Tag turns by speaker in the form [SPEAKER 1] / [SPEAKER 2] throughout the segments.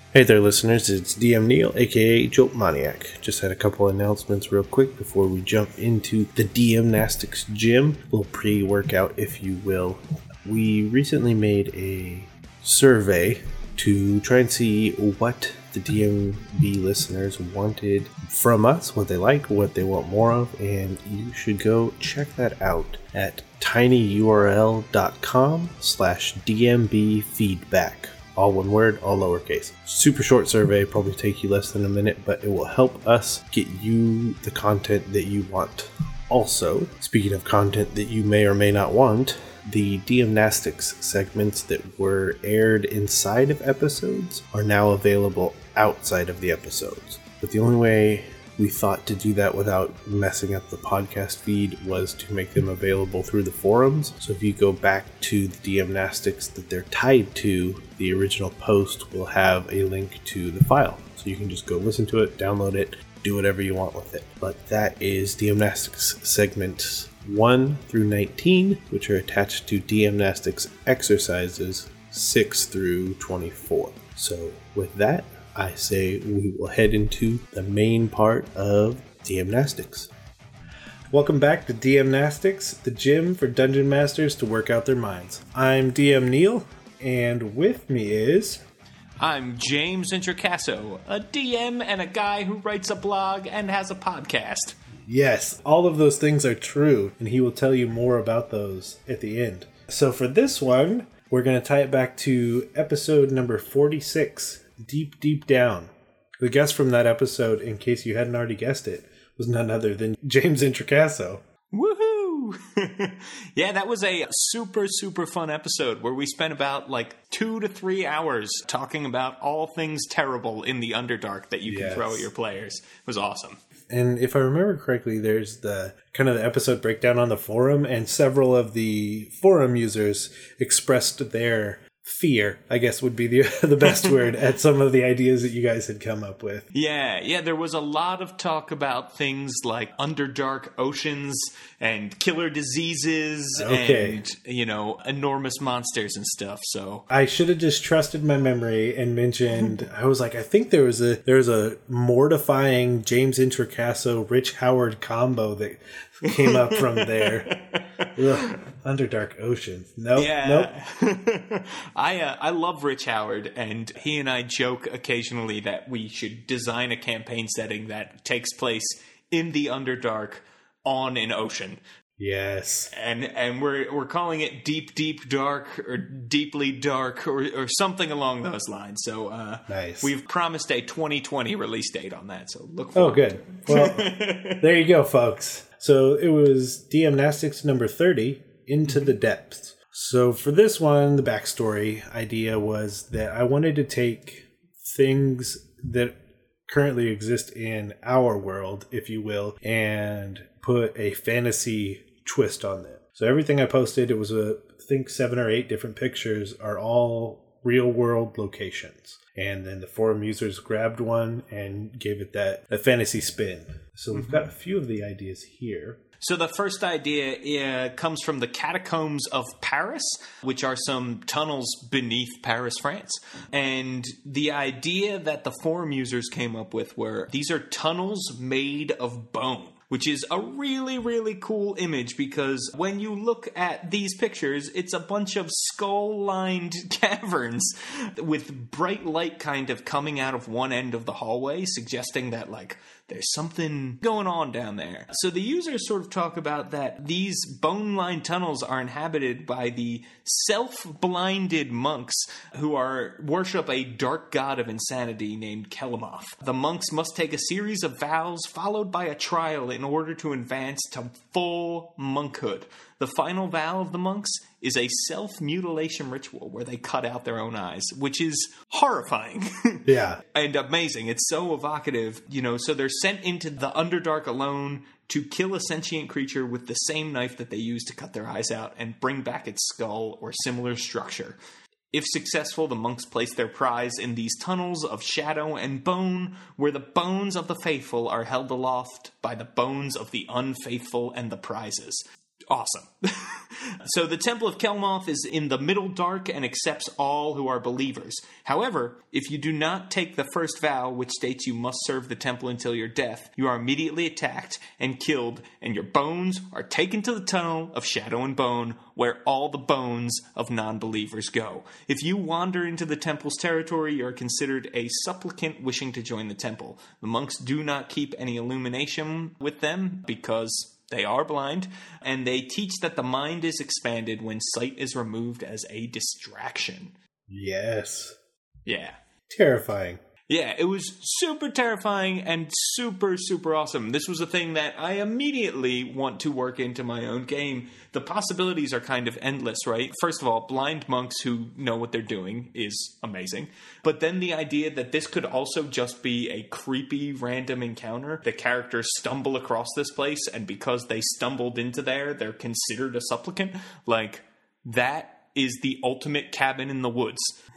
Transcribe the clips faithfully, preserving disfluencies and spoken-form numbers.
[SPEAKER 1] Hey there, listeners. It's D M Neil, aka Jolt Maniac. Just had a couple announcements real quick before we jump into the DMnastics gym. A little pre-workout, if you will. We recently made a survey to try and see what the D M B listeners wanted from us, what they like, what they want more of, and you should go check that out at tinyurl.com slash DMB feedback. All one word, all lowercase. Super short survey, probably take you less than a minute, but it will help us get you the content that you want. Also, speaking of content that you may or may not want, the DMnastics segments that were aired inside of episodes are now available outside of the episodes. But the only way we thought to do that without messing up the podcast feed was to make them available through the forums. So if you go back to the DMnastics that they're tied to, the original post will have a link to the file. So you can just go listen to it, download it, do whatever you want with it. But that is DMnastics segments one through nineteen, which are attached to DMnastics exercises six through twenty-four. So with that, I say we will head into the main part of DMnastics. Welcome back to DMnastics, the gym for dungeon masters to work out their minds. I'm D M Neil, and with me is...
[SPEAKER 2] I'm James Introcasso, a D M and a guy who writes a blog and has a podcast.
[SPEAKER 1] Yes, all of those things are true, and he will tell you more about those at the end. So for this one, we're going to tie it back to episode number forty-six, Deep, Deep Down. The guest from that episode, in case you hadn't already guessed it, was none other than James Introcasso.
[SPEAKER 2] Woohoo! Yeah, that was a super, super fun episode where we spent about like two to three hours talking about all things terrible in the Underdark that you can
[SPEAKER 1] Yes.
[SPEAKER 2] throw at your players. It was awesome.
[SPEAKER 1] And if I remember correctly, there's the kind of the episode breakdown on the forum, and several of the forum users expressed their fear, I guess would be the the best word, at some of the ideas that you guys had come up with.
[SPEAKER 2] Yeah, yeah, there was a lot of talk about things like Underdark oceans and killer diseases
[SPEAKER 1] Okay.
[SPEAKER 2] and, you know, enormous monsters and stuff, so...
[SPEAKER 1] I should have just trusted my memory and mentioned, I was like, I think there was a there was a mortifying James Introcasso, Rich Howard combo that came up from there. Ugh, Underdark Ocean. Nope,
[SPEAKER 2] Yeah.
[SPEAKER 1] nope.
[SPEAKER 2] I uh, I love Rich Howard, and he and I joke occasionally that we should design a campaign setting that takes place in the Underdark on an ocean.
[SPEAKER 1] Yes.
[SPEAKER 2] And and we're we're calling it Deep Deep Dark or Deeply Dark or, or something along those lines. So uh,
[SPEAKER 1] Nice.
[SPEAKER 2] We've promised a twenty twenty release date on that, so look
[SPEAKER 1] Oh,
[SPEAKER 2] forward
[SPEAKER 1] good. Well, there you go, folks. So it was DMnastics number thirty, Into the Depths. So for this one, the backstory idea was that I wanted to take things that currently exist in our world, if you will, and put a fantasy twist on them. So everything I posted, it was a, I think seven or eight different pictures, are all real world locations. And then the forum users grabbed one and gave it that a fantasy spin. So we've got a few of the ideas here.
[SPEAKER 2] So the first idea uh, comes from the Catacombs of Paris, which are some tunnels beneath Paris, France. And the idea that the forum users came up with were these are tunnels made of bone, which is a really, really cool image because when you look at these pictures, it's a bunch of skull-lined caverns with bright light kind of coming out of one end of the hallway, suggesting that, like, there's something going on down there. So the users sort of talk about that these bone-lined tunnels are inhabited by the self-blinded monks who are worship a dark god of insanity named Kelamoth. The monks must take a series of vows followed by a trial in order to advance to full monkhood. The final vow of the monks is a self-mutilation ritual where they cut out their own eyes, which is horrifying.
[SPEAKER 1] Yeah.
[SPEAKER 2] And amazing. It's so evocative, you know, so they're sent into the Underdark alone to kill a sentient creature with the same knife that they used to cut their eyes out and bring back its skull or similar structure. If successful, the monks place their prize in these tunnels of shadow and bone, where the bones of the faithful are held aloft by the bones of the unfaithful and the prizes. Awesome. So the Temple of Kelmoth is in the Middle Dark and accepts all who are believers. However, if you do not take the first vow, which states you must serve the temple until your death, you are immediately attacked and killed, and your bones are taken to the Tunnel of Shadow and Bone, where all the bones of non-believers go. If you wander into the temple's territory, you are considered a supplicant wishing to join the temple. The monks do not keep any illumination with them because they are blind, and they teach that the mind is expanded when sight is removed as a distraction.
[SPEAKER 1] Yes.
[SPEAKER 2] Yeah.
[SPEAKER 1] Terrifying.
[SPEAKER 2] Yeah, it was super terrifying and super, super awesome. This was a thing that I immediately want to work into my own game. The possibilities are kind of endless, right? First of all, blind monks who know what they're doing is amazing. But then the idea that this could also just be a creepy random encounter. The characters stumble across this place, and because they stumbled into there, they're considered a supplicant. Like, that is the ultimate cabin in the woods.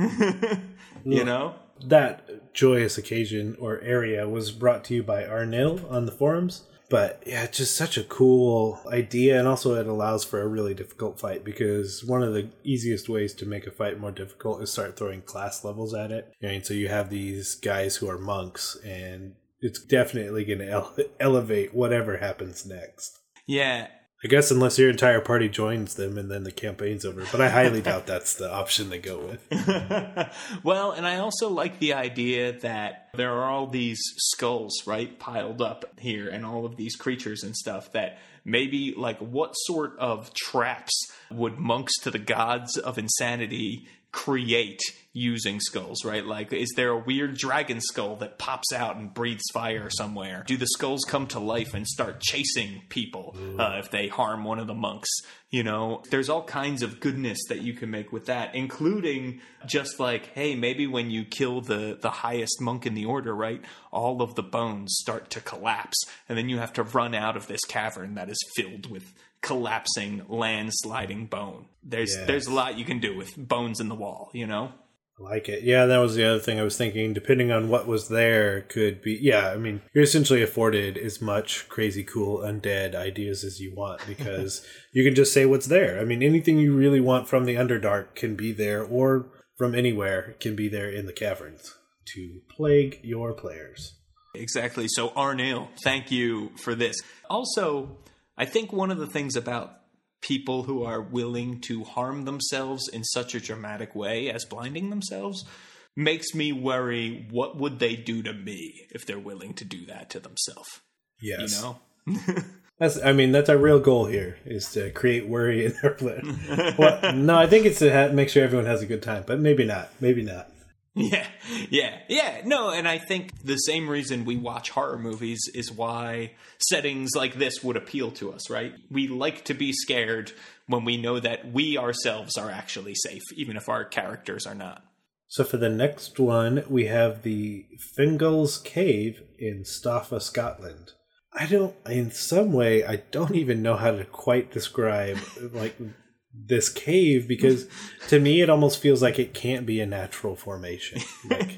[SPEAKER 2] You know?
[SPEAKER 1] That joyous occasion or area was brought to you by Arnil on the forums. But yeah, it's just such a cool idea. And also it allows for a really difficult fight, because one of the easiest ways to make a fight more difficult is start throwing class levels at it. And so you have these guys who are monks, and it's definitely going to ele- elevate whatever happens next.
[SPEAKER 2] Yeah.
[SPEAKER 1] I guess unless your entire party joins them and then the campaign's over. But I highly doubt that's the option they go with.
[SPEAKER 2] Well, and I also like the idea that there are all these skulls, right, piled up here, and all of these creatures and stuff that maybe, like, what sort of traps would monks to the gods of insanity create using skulls, right? Like, is there a weird dragon skull that pops out and breathes fire somewhere? Do the skulls come to life and start chasing people uh, if they harm one of the monks? You know, there's all kinds of goodness that you can make with that, including just like, hey, maybe when you kill the, the highest monk in the order, right, all of the bones start to collapse, and then you have to run out of this cavern that is filled with collapsing, landsliding bone. There's
[SPEAKER 1] yes.
[SPEAKER 2] there's a lot you can do with bones in the wall, you know?
[SPEAKER 1] I like it. Yeah, that was the other thing I was thinking. Depending on what was there, could be... Yeah, I mean, you're essentially afforded as much crazy, cool, undead ideas as you want, because you can just say what's there. I mean, anything you really want from the Underdark can be there, or from anywhere can be there in the caverns to plague your players.
[SPEAKER 2] Exactly. So, Arnil, thank you for this. Also, I think one of the things about people who are willing to harm themselves in such a dramatic way as blinding themselves makes me worry, what would they do to me if they're willing to do that to themselves?
[SPEAKER 1] Yes.
[SPEAKER 2] You know?
[SPEAKER 1] That's, I mean, that's our real goal here, is to create worry in their plan. Well, no, I think it's to have, make sure everyone has a good time, but maybe not. Maybe not.
[SPEAKER 2] Yeah, yeah, yeah. No, and I think the same reason we watch horror movies is why settings like this would appeal to us, right? We like to be scared when we know that we ourselves are actually safe, even if our characters are not.
[SPEAKER 1] So for the next one, we have the Fingal's Cave in Staffa, Scotland. I don't, in some way, I don't even know how to quite describe, like, this cave, because to me it almost feels like it can't be a natural formation. Like,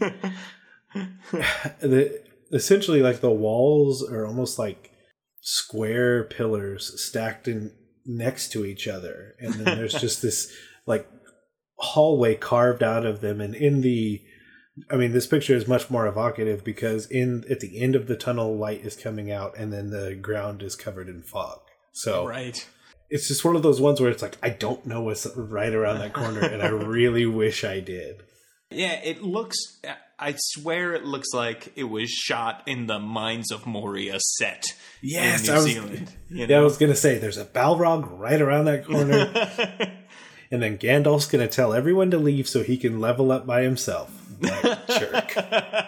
[SPEAKER 1] the, essentially, like, the walls are almost like square pillars stacked in next to each other, and then there's just this like hallway carved out of them. And in the, I mean, this picture is much more evocative because in at the end of the tunnel, light is coming out, and then the ground is covered in fog. So
[SPEAKER 2] right.
[SPEAKER 1] It's just one of those ones where it's like, I don't know what's right around that corner, and I really wish I did.
[SPEAKER 2] Yeah, it looks, I swear it looks like it was shot in the Mines of Moria set
[SPEAKER 1] yes,
[SPEAKER 2] in New
[SPEAKER 1] I was,
[SPEAKER 2] Zealand. You know?
[SPEAKER 1] Yeah, I was going to say, there's a Balrog right around that corner, and then Gandalf's going to tell everyone to leave so he can level up by himself. Like, jerk.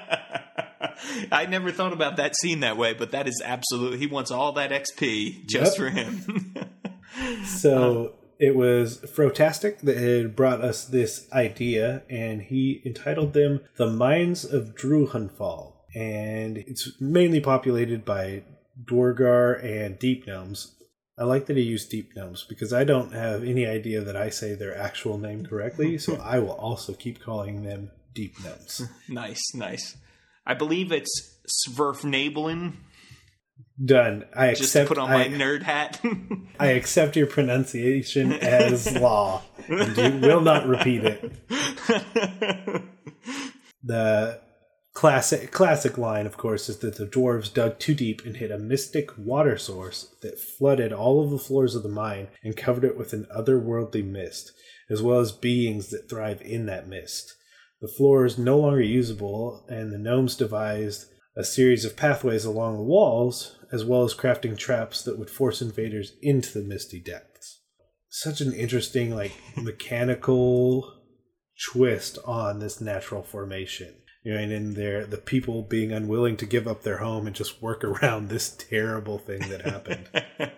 [SPEAKER 2] I never thought about that scene that way, but that is absolutely, he wants all that X P just
[SPEAKER 1] Yep.
[SPEAKER 2] for him.
[SPEAKER 1] So it was Frotastic that had brought us this idea, and he entitled them The Mines of Druhanfall. And it's mainly populated by Dwargar and Deep Gnomes. I like that he used Deep Gnomes because I don't have any idea that I say their actual name correctly, so I will also keep calling them Deep Gnomes.
[SPEAKER 2] Nice, nice. I believe it's Sverfnabelin.
[SPEAKER 1] Done. I
[SPEAKER 2] Just
[SPEAKER 1] accept.
[SPEAKER 2] to put on
[SPEAKER 1] I,
[SPEAKER 2] my nerd hat.
[SPEAKER 1] I accept your pronunciation as law, and you will not repeat it. The classic classic line, of course, is that the dwarves dug too deep and hit a mystic water source that flooded all of the floors of the mine and covered it with an otherworldly mist, as well as beings that thrive in that mist. The floor is no longer usable, and the gnomes devised a series of pathways along the walls, as well as crafting traps that would force invaders into the misty depths. Such an interesting, like, mechanical twist on this natural formation. You know, and in there, the people being unwilling to give up their home and just work around this terrible thing that happened.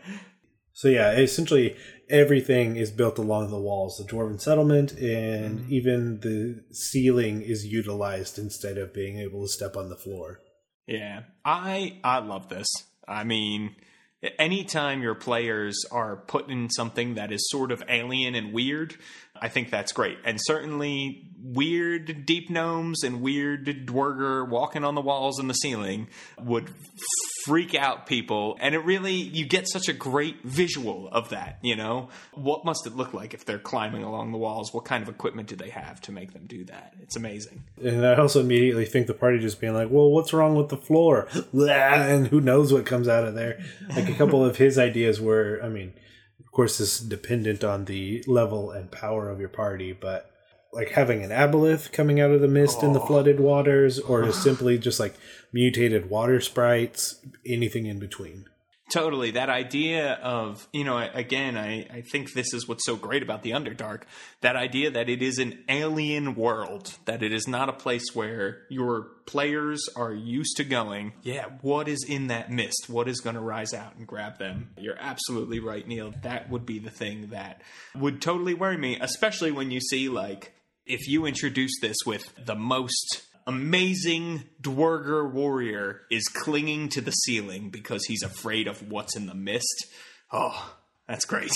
[SPEAKER 1] So yeah, essentially everything is built along the walls. The dwarven settlement and mm-hmm. even the ceiling is utilized instead of being able to step on the floor.
[SPEAKER 2] Yeah, I I love this. I mean, anytime your players are put in something that is sort of alien and weird, I think that's great. And certainly weird deep gnomes and weird dwerger walking on the walls and the ceiling would freak out people. And it really, you get such a great visual of that, you know? What must it look like if they're climbing along the walls? What kind of equipment do they have to make them do that? It's amazing.
[SPEAKER 1] And I also immediately think the party just being like, well, what's wrong with the floor? And who knows what comes out of there? Like a couple of his ideas were, I mean, of course, this is dependent on the level and power of your party, but like having an aboleth coming out of the mist oh. in the flooded waters, or just simply just like mutated water sprites, anything in between.
[SPEAKER 2] Totally. That idea of, you know, again, I, I think this is what's so great about the Underdark. That idea that it is an alien world, that it is not a place where your players are used to going, yeah, what is in that mist? What is going to rise out and grab them? You're absolutely right, Neil. That would be the thing that would totally worry me, especially when you see, like, if you introduce this with the most amazing dwerger warrior is clinging to the ceiling because he's afraid of what's in the mist. Oh, that's great.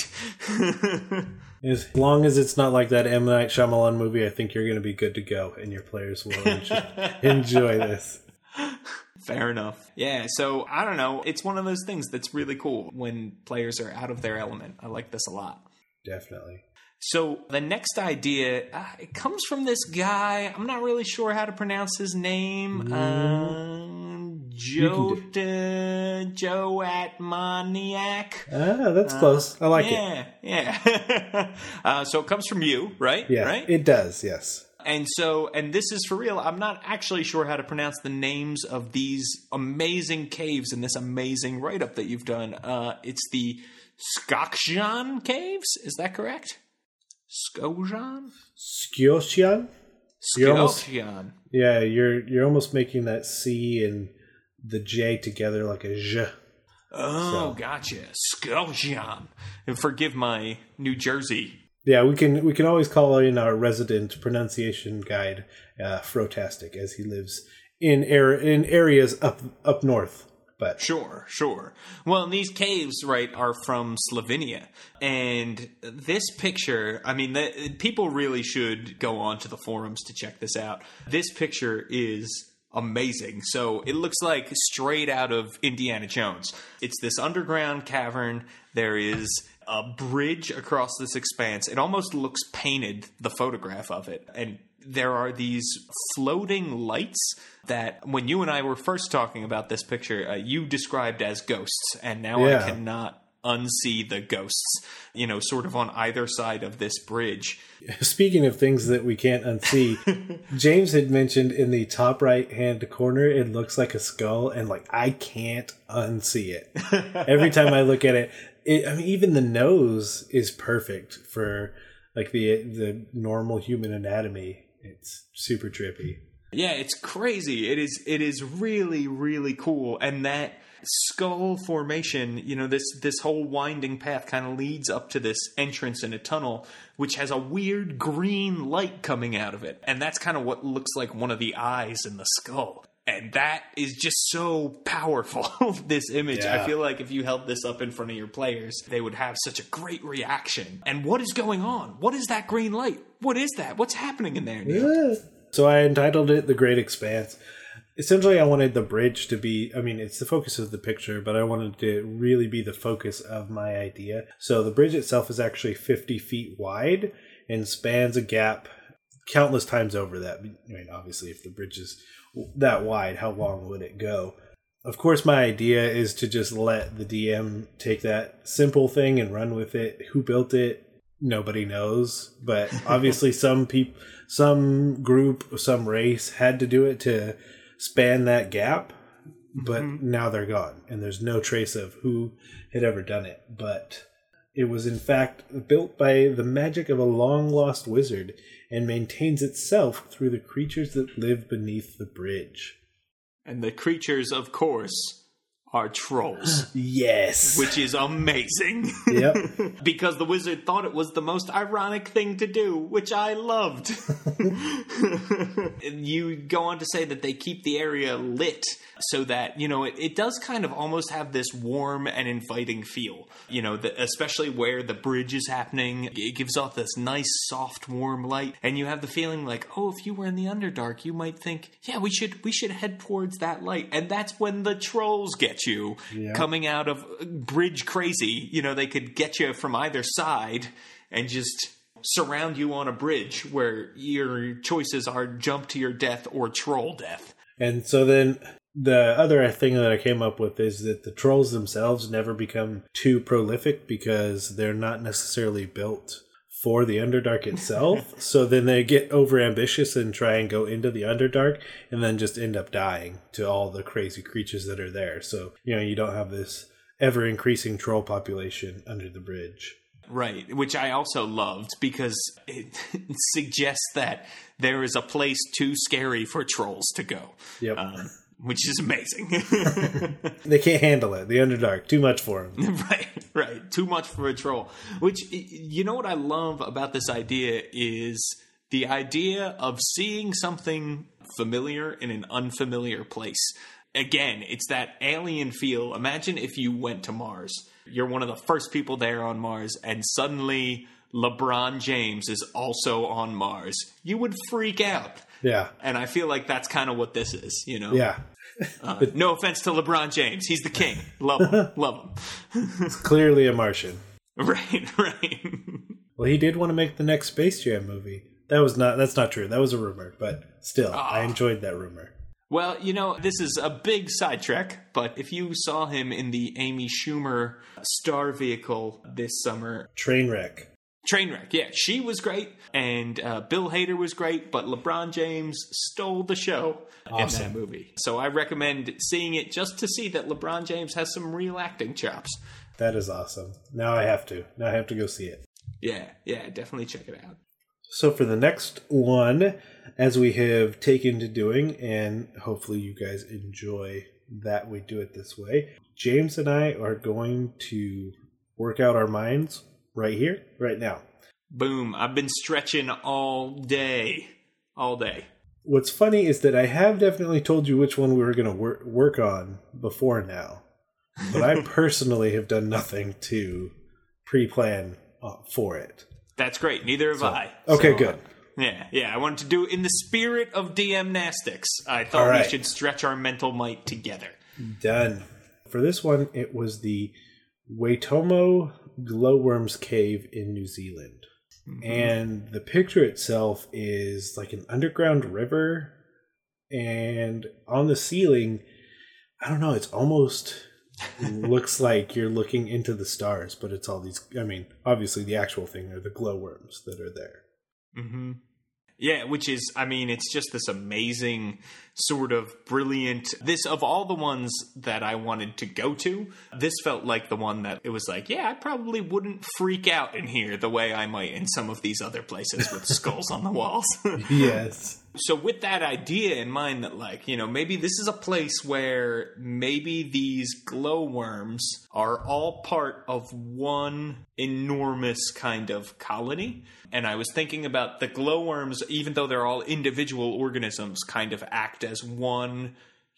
[SPEAKER 1] As long as it's not like that M. Night Shyamalan movie, I think you're going to be good to go, and your players will enjoy, enjoy this.
[SPEAKER 2] Fair enough. Yeah, so I don't know. It's one of those things that's really cool when players are out of their element. I like this a lot.
[SPEAKER 1] Definitely.
[SPEAKER 2] So the next idea, uh, it comes from this guy. I'm not really sure how to pronounce his name. Mm. Uh, Joe uh, Joe Atmaniak.
[SPEAKER 1] Ah, that's uh, close. I like
[SPEAKER 2] yeah,
[SPEAKER 1] it.
[SPEAKER 2] Yeah, yeah. uh, so it comes from you, right?
[SPEAKER 1] Yeah,
[SPEAKER 2] right?
[SPEAKER 1] It does, yes.
[SPEAKER 2] And so, and this is for real, I'm not actually sure how to pronounce the names of these amazing caves in this amazing write-up that you've done. Uh, it's the Skokjan Caves, is that correct? Skokjan?
[SPEAKER 1] Skjosjan?
[SPEAKER 2] Skjosjan.
[SPEAKER 1] Yeah, you're you're almost making that C and the J together like a J.
[SPEAKER 2] Oh, so. Gotcha. Skjosjan. And forgive my New Jersey.
[SPEAKER 1] Yeah, we can we can always call in our resident pronunciation guide, uh, Frotastic, as he lives in er- in areas up up north. But
[SPEAKER 2] Sure, sure. Well, these caves, right, are from Slovenia. And this picture, I mean, the, people really should go on to the forums to check this out. This picture is amazing. So it looks like straight out of Indiana Jones. It's this underground cavern. There is a bridge across this expanse. It almost looks painted, the photograph of it. And there are these floating lights that when you and I were first talking about this picture, uh, you described as ghosts. And now yeah. I cannot unsee the ghosts, you know, sort of on either side of this bridge.
[SPEAKER 1] Speaking of things that we can't unsee, James had mentioned in the top right hand corner, it looks like a skull. And like, I can't unsee it. Every time I look at it, it, I mean, even the nose is perfect for like the the normal human anatomy. It's super trippy.
[SPEAKER 2] Yeah, it's crazy. It is it is really, really cool. And that skull formation, you know, this this whole winding path kind of leads up to this entrance in a tunnel, which has a weird green light coming out of it. And that's kind of what looks like one of the eyes in the skull. And that is just so powerful, this image. Yeah. I feel like if you held this up in front of your players, they would have such a great reaction. And what is going on? What is that green light? What is that? What's happening in there, Neil?
[SPEAKER 1] Yeah. So I entitled it The Great Expanse. Essentially, I wanted the bridge to be, I mean, it's the focus of the picture, but I wanted to really be the focus of my idea. So the bridge itself is actually fifty feet wide and spans a gap countless times over that. I mean, obviously, if the bridge is that wide, how long would it go? Of course, my idea is to just let the D M take that simple thing and run with it. Who built it? Nobody knows. But obviously, some people, some group, some race had to do it to span that gap. But mm-hmm. now they're gone, and there's no trace of who had ever done it. But it was, in fact, built by the magic of a long-lost wizard and maintains itself through the creatures that live beneath the bridge.
[SPEAKER 2] And the creatures, of course, are trolls.
[SPEAKER 1] Yes.
[SPEAKER 2] Which is amazing.
[SPEAKER 1] Yep.
[SPEAKER 2] Because the wizard thought it was the most ironic thing to do, which I loved. You go on to say that they keep the area lit so that, you know, it, it does kind of almost have this warm and inviting feel. You know, the, especially where the bridge is happening, it gives off this nice, soft, warm light. And you have the feeling like, oh, if you were in the Underdark, you might think, yeah, we should we should head towards that light. And that's when the trolls get you, yeah. Coming out of bridge crazy. You know, they could get you from either side and just surround you on a bridge where your choices are jump to your death or troll death.
[SPEAKER 1] And so then the other thing that I came up with is that the trolls themselves never become too prolific because they're not necessarily built for the Underdark itself. So then they get over ambitious and try and go into the Underdark and then just end up dying to all the crazy creatures that are there. So, you know, you don't have this ever increasing troll population under the bridge.
[SPEAKER 2] Right, which I also loved because it suggests that there is a place too scary for trolls to go.
[SPEAKER 1] Yep.
[SPEAKER 2] Um, which is amazing.
[SPEAKER 1] They can't handle it. The Underdark, too much for them.
[SPEAKER 2] Right, right. Too much for a troll. Which, you know what I love about this idea is the idea of seeing something familiar in an unfamiliar place. Again, it's that alien feel. Imagine if you went to Mars. You're one of the first people there on Mars, and suddenly LeBron James is also on Mars. You would freak out.
[SPEAKER 1] Yeah.
[SPEAKER 2] And I feel like that's kind of what this is, you know?
[SPEAKER 1] Yeah.
[SPEAKER 2] uh, no offense to LeBron James. He's the king. Love him. Love him.
[SPEAKER 1] He's clearly a Martian.
[SPEAKER 2] Right, right.
[SPEAKER 1] Well, he did want to make the next Space Jam movie. That was not, that's not true. That was a rumor, but still, oh. I enjoyed that rumor.
[SPEAKER 2] Well, you know, this is a big sidetrack, but if you saw him in the Amy Schumer star vehicle this summer...
[SPEAKER 1] Trainwreck.
[SPEAKER 2] Trainwreck, yeah. She was great, and uh, Bill Hader was great, but LeBron James stole the show awesome. in that movie. So I recommend seeing it just to see that LeBron James has some real acting chops.
[SPEAKER 1] That is awesome. Now I have to. Now I have to go see it.
[SPEAKER 2] Yeah, yeah, definitely check it out.
[SPEAKER 1] So for the next one, as we have taken to doing, and hopefully you guys enjoy that we do it this way, James and I are going to work out our minds right here, right now.
[SPEAKER 2] Boom. I've been stretching all day. All day.
[SPEAKER 1] What's funny is that I have definitely told you which one we were going to wor- work on before now. But I personally have done nothing to pre-plan uh, for it.
[SPEAKER 2] That's great. Neither have
[SPEAKER 1] so,
[SPEAKER 2] I.
[SPEAKER 1] Okay,
[SPEAKER 2] so,
[SPEAKER 1] good.
[SPEAKER 2] Uh, yeah, yeah. I wanted to do it in the spirit of D M Nastics. I thought right. we should stretch our mental might together.
[SPEAKER 1] Done. For this one, it was the Waitomo Glowworms Cave in New Zealand. Mm-hmm. And the picture itself is like an underground river. And on the ceiling, I don't know, it's almost looks like you're looking into the stars, but it's all these, I mean, obviously the actual thing are the glowworms that are there.
[SPEAKER 2] Mm-hmm. Yeah, which is, I mean, it's just this amazing sort of brilliant, this of all the ones that I wanted to go to, this felt like the one that it was like, yeah, I probably wouldn't freak out in here the way I might in some of these other places with skulls on the walls.
[SPEAKER 1] Yes.
[SPEAKER 2] So with that idea in mind that, like, you know, maybe this is a place where maybe these glowworms are all part of one enormous kind of colony. And I was thinking about the glowworms, even though they're all individual organisms, kind of act as one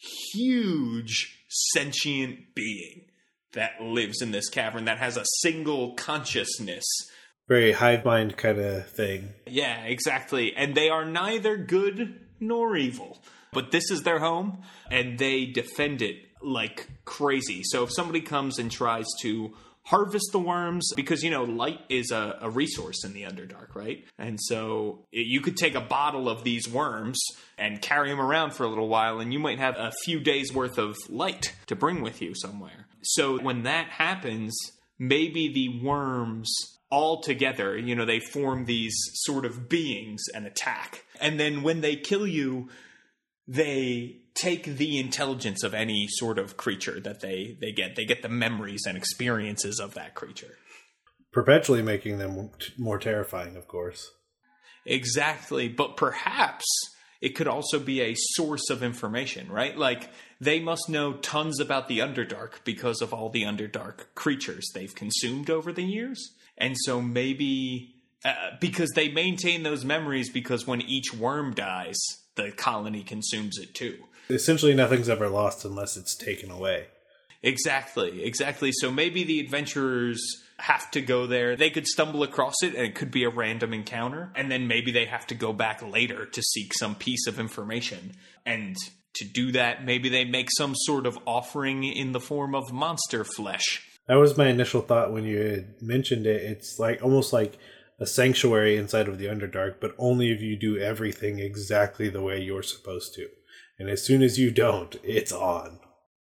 [SPEAKER 2] huge sentient being that lives in this cavern that has a single consciousness.
[SPEAKER 1] Very hive mind kind of thing.
[SPEAKER 2] Yeah, exactly. And they are neither good nor evil. But this is their home, and they defend it like crazy. So if somebody comes and tries to harvest the worms, because, you know, light is a, a resource in the Underdark, right? And so it, you could take a bottle of these worms and carry them around for a little while, and you might have a few days worth of light to bring with you somewhere. So when that happens, maybe the worms all together, you know, they form these sort of beings and attack. And then when they kill you, they take the intelligence of any sort of creature that they, they get. They get the memories and experiences of that creature.
[SPEAKER 1] Perpetually making them more terrifying, of course.
[SPEAKER 2] Exactly. But perhaps it could also be a source of information, right? Like, they must know tons about the Underdark because of all the Underdark creatures they've consumed over the years. And so maybe, uh, because they maintain those memories, because when each worm dies, the colony consumes it too.
[SPEAKER 1] Essentially, nothing's ever lost unless it's taken away.
[SPEAKER 2] Exactly, exactly. So maybe the adventurers have to go there. They could stumble across it, and it could be a random encounter. And then maybe they have to go back later to seek some piece of information. And to do that, maybe they make some sort of offering in the form of monster flesh.
[SPEAKER 1] That was my initial thought when you had mentioned it. It's like almost like a sanctuary inside of the Underdark, but only if you do everything exactly the way you're supposed to. And as soon as you don't, it's on.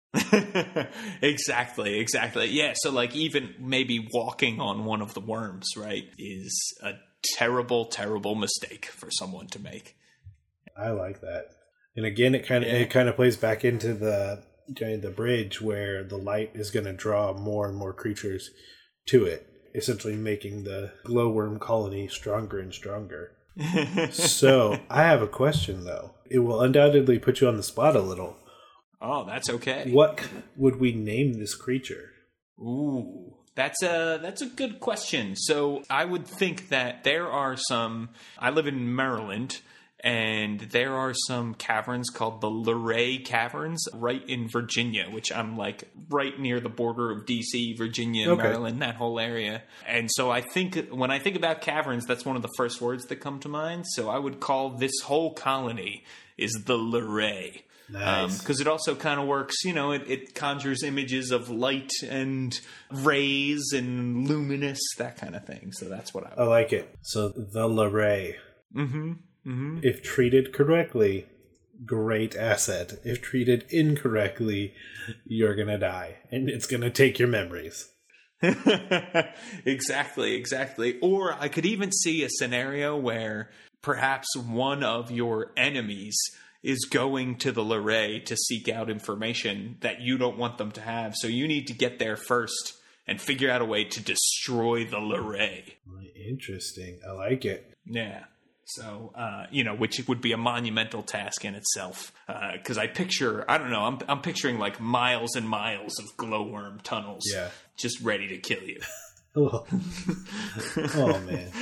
[SPEAKER 2] Exactly, exactly. Yeah, so like even maybe walking on one of the worms, right, is a terrible, terrible mistake for someone to make.
[SPEAKER 1] I like that. And again, it kind of
[SPEAKER 2] yeah.
[SPEAKER 1] it kind of plays back into the kind of the bridge where the light is going to draw more and more creatures to it, essentially making the glowworm colony stronger and stronger. So, I have a question, though. It will undoubtedly put you on the spot a little.
[SPEAKER 2] Oh, that's okay.
[SPEAKER 1] What would we name this creature?
[SPEAKER 2] Ooh, that's a that's a good question. So, I would think that there are some... I live in Maryland, and there are some caverns called the Luray Caverns right in Virginia, which I'm like right near the border of D C, Virginia,
[SPEAKER 1] okay.
[SPEAKER 2] Maryland, that whole area. And so I think when I think about caverns, that's one of the first words that come to mind. So I would call this whole colony is the Luray.
[SPEAKER 1] Nice.
[SPEAKER 2] Because um, it also kind of works, you know, it, it conjures images of light and rays and luminous, that kind of thing. So that's what I would
[SPEAKER 1] I like it. So the Luray.
[SPEAKER 2] Mm-hmm. Mm-hmm.
[SPEAKER 1] If treated correctly, great asset. If treated incorrectly, you're going to die. And it's going to take your memories.
[SPEAKER 2] Exactly, exactly. Or I could even see a scenario where perhaps one of your enemies is going to the Luray to seek out information that you don't want them to have. So you need to get there first and figure out a way to destroy the Luray.
[SPEAKER 1] Interesting. I like it.
[SPEAKER 2] Yeah. So, uh, you know, which would be a monumental task in itself. Because uh, I picture, I don't know, I'm I'm picturing like miles and miles of glowworm tunnels.
[SPEAKER 1] Yeah.
[SPEAKER 2] Just ready to kill you.
[SPEAKER 1] Oh, oh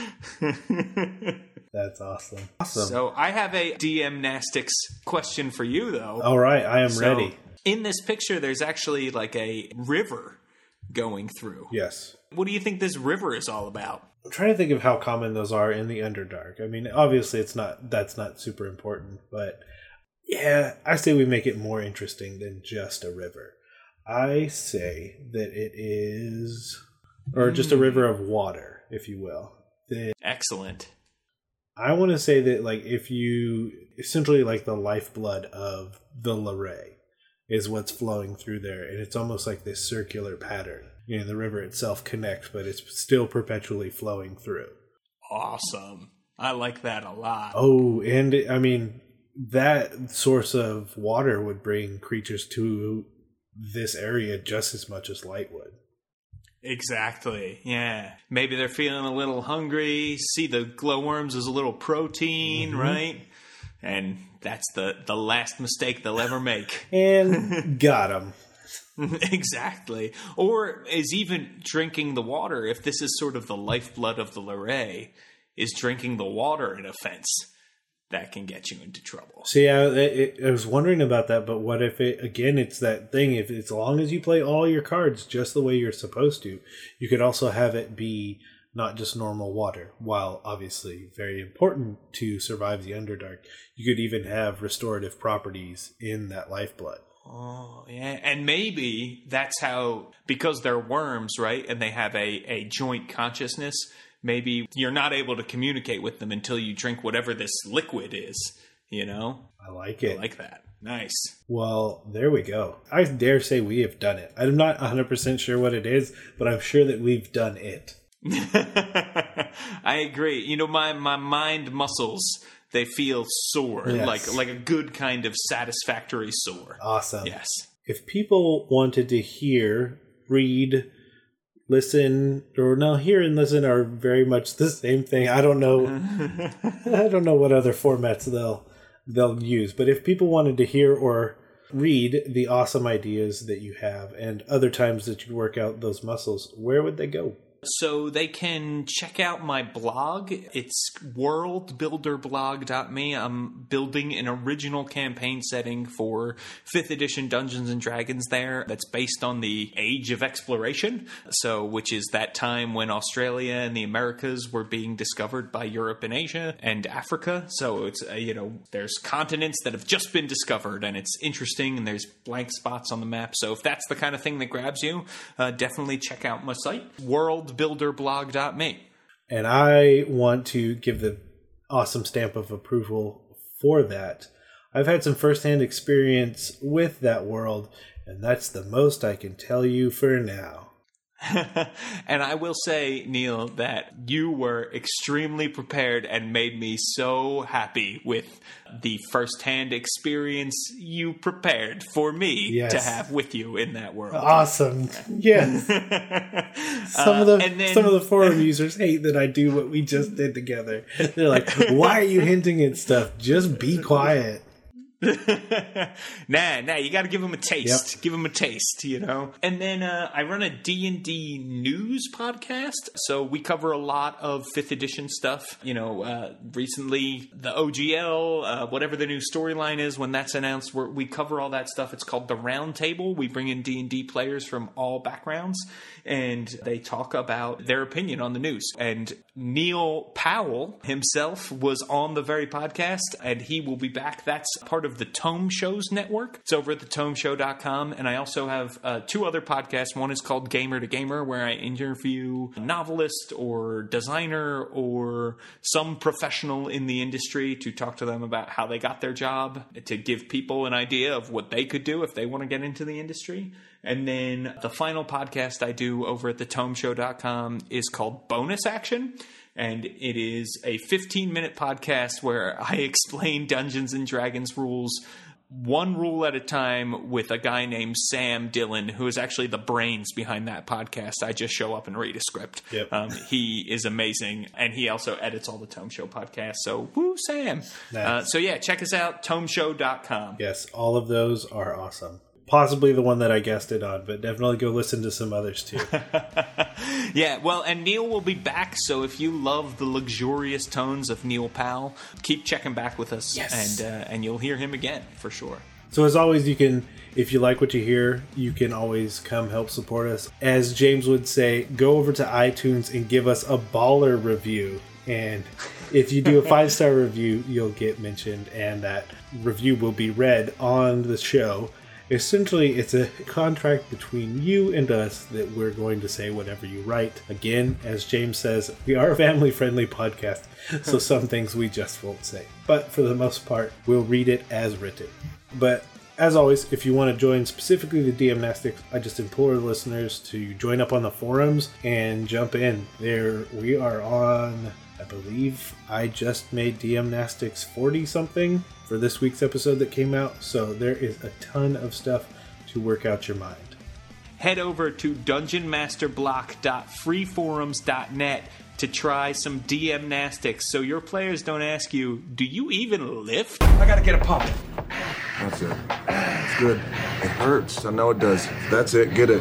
[SPEAKER 1] man. That's awesome. Awesome.
[SPEAKER 2] So I have a D M Nastics question for you, though.
[SPEAKER 1] All right, I am
[SPEAKER 2] so,
[SPEAKER 1] ready.
[SPEAKER 2] In this picture, there's actually like a river going through.
[SPEAKER 1] Yes.
[SPEAKER 2] What do you think this river is all about?
[SPEAKER 1] I'm trying to think of how common those are in the Underdark. I mean, obviously it's not that's not super important, but yeah, I say we make it more interesting than just a river. I say that it is or just a river of water, if you will. That
[SPEAKER 2] Excellent.
[SPEAKER 1] I want to say that like if you essentially like the lifeblood of the Luray is what's flowing through there, and it's almost like this circular pattern. You know, the river itself connects, but it's still perpetually flowing through.
[SPEAKER 2] Awesome. I like that a lot.
[SPEAKER 1] Oh, and I mean, that source of water would bring creatures to this area just as much as light would.
[SPEAKER 2] Exactly. Yeah. Maybe they're feeling a little hungry. See the glowworms as a little protein, mm-hmm. right? And that's the, the last mistake they'll ever make.
[SPEAKER 1] And got them.
[SPEAKER 2] Exactly. Or is even drinking the water, if this is sort of the lifeblood of the Luray, is drinking the water an offense that can get you into trouble.
[SPEAKER 1] See, I, I was wondering about that, but what if it, again, it's that thing, if as long as you play all your cards just the way you're supposed to, you could also have it be not just normal water. While obviously very important to survive the Underdark, you could even have restorative properties in that lifeblood.
[SPEAKER 2] Oh, yeah. And maybe that's how, because they're worms, right? And they have a, a joint consciousness, maybe you're not able to communicate with them until you drink whatever this liquid is, you know?
[SPEAKER 1] I like it.
[SPEAKER 2] I like that. Nice.
[SPEAKER 1] Well, there we go. I dare say we have done it. I'm not one hundred percent sure what it is, but I'm sure that we've done it.
[SPEAKER 2] I agree. You know, my, my mind muscles, they feel sore,
[SPEAKER 1] yes.
[SPEAKER 2] like like a good kind of satisfactory sore.
[SPEAKER 1] Awesome.
[SPEAKER 2] Yes.
[SPEAKER 1] If people wanted to hear, read, listen, or no, hear and listen are very much the same thing. I don't know. I don't know what other formats they'll they'll use, but if people wanted to hear or read the awesome ideas that you have and other times that you work out those muscles, where would they go?
[SPEAKER 2] So they can check out my blog. It's world builder blog dot me. I'm building an original campaign setting for fifth edition Dungeons and Dragons there that's based on the Age of Exploration. So, which is that time when Australia and the Americas were being discovered by Europe and Asia and Africa. So it's, uh, you know, there's continents that have just been discovered and it's interesting and there's blank spots on the map. So if that's the kind of thing that grabs you, uh, definitely check out my site, world builder blog dot me.
[SPEAKER 1] And I want to give the awesome stamp of approval for that. I've had some firsthand experience with that world, and that's the most I can tell you for now.
[SPEAKER 2] And I will say, Neil, that you were extremely prepared and made me so happy with the firsthand experience you prepared for me
[SPEAKER 1] yes.
[SPEAKER 2] to have with you in that world.
[SPEAKER 1] Awesome. Yes. some
[SPEAKER 2] uh,
[SPEAKER 1] of the
[SPEAKER 2] then,
[SPEAKER 1] some of the forum users hate that I do what we just did together. They're like, why are you hinting at stuff? Just be quiet.
[SPEAKER 2] nah, nah, you got to give them a taste.
[SPEAKER 1] Yep.
[SPEAKER 2] Give them a taste, you know. And then uh, I run a D and D news podcast, so we cover a lot of fifth edition stuff. You know, uh, recently the O G L, uh, whatever the new storyline is, when that's announced, we're, we cover all that stuff. It's called the Round Table. We bring in D and D players from all backgrounds, and they talk about their opinion on the news. And Neil Powell himself was on the very podcast, and he will be back. That's part of the Tome Shows Network. It's over at the tome show dot com. And I also have uh, two other podcasts. One is called Gamer to Gamer, where I interview a novelist or designer or some professional in the industry to talk to them about how they got their job, to give people an idea of what they could do if they want to get into the industry. And then the final podcast I do over at the tome show dot com is called Bonus Action. And it is a fifteen-minute podcast where I explain Dungeons and Dragons rules one rule at a time with a guy named Sam Dillon, who is actually the brains behind that podcast. I just show up and read a script.
[SPEAKER 1] Yep. Um,
[SPEAKER 2] he is amazing, and he also edits all the Tome Show podcasts. So, woo, Sam. Nice. Uh, so, yeah, check us out, tome show dot com.
[SPEAKER 1] Yes, all of those are awesome. Possibly the one that I guessed it on, but definitely go listen to some others too.
[SPEAKER 2] Yeah, well, and Neil will be back, so if you love the luxurious tones of Neil Powell, keep checking back with us,
[SPEAKER 1] yes.
[SPEAKER 2] and uh, and you'll hear him again, for sure.
[SPEAKER 1] So as always, you can, if you like what you hear, you can always come help support us. As James would say, go over to iTunes and give us a baller review. And if you do a five-star review, you'll get mentioned, and that review will be read on the show. Essentially, it's a contract between you and us that we're going to say whatever you write. Again, as James says, we are a family-friendly podcast, so some things we just won't say. But for the most part, we'll read it as written. But as always, if you want to join specifically the DMnastics, I just implore the listeners to join up on the forums and jump in. There, we are on, I believe, I just made DMnastics forty-something for this week's episode that came out, so there is a ton of stuff to work out your mind.
[SPEAKER 2] Head over to dungeon master block dot free forums dot net to try some DMnastics so your players don't ask you, do you even lift?
[SPEAKER 3] I gotta get a pump.
[SPEAKER 4] That's it. It's good. It hurts. I know it does. That's it. Get it.